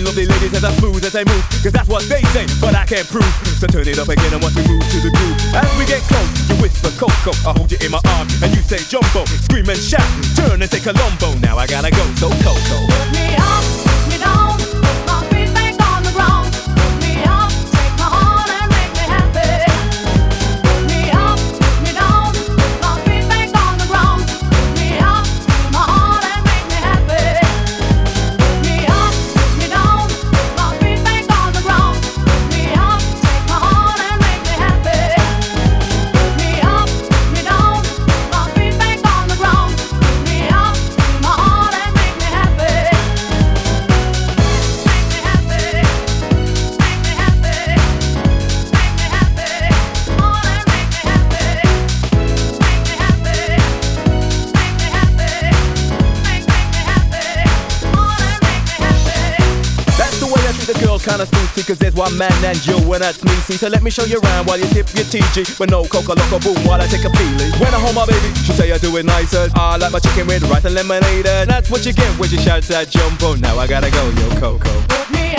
lovely ladies as I smooth as they move, cause that's what they say, but I can't prove. So turn it up again and watch me move to the groove. As we get close, you whisper Coco, I hold you in my arm and you say Jumbo. Scream and shout, turn and say Colombo. Now I gotta go, so Coco. Put me up, put me down, put my feet back on the ground. Put me up, take my heart and make me happy. Put me up, put me down, put my feet back on the ground. Put me up, take my heart and make me happy. Put me up, put me down, put my feet back on the ground. Put me up, take my heart and make me happy. Put me up, put me down, put my feet back on the ground. Put me up, take my heart and make me happy. That's the way I treat the girls, kinda spooky, cause there's one man and you, and that's me. See, so let me show you around while you tip your TG. With no coca loco boom while I take a peeling. When I hold my baby, she say I do it nicer. I like my chicken with rice and lemonade, and that's what you get when you shout that Jumbo. Now I gotta go, yo Coco. Put me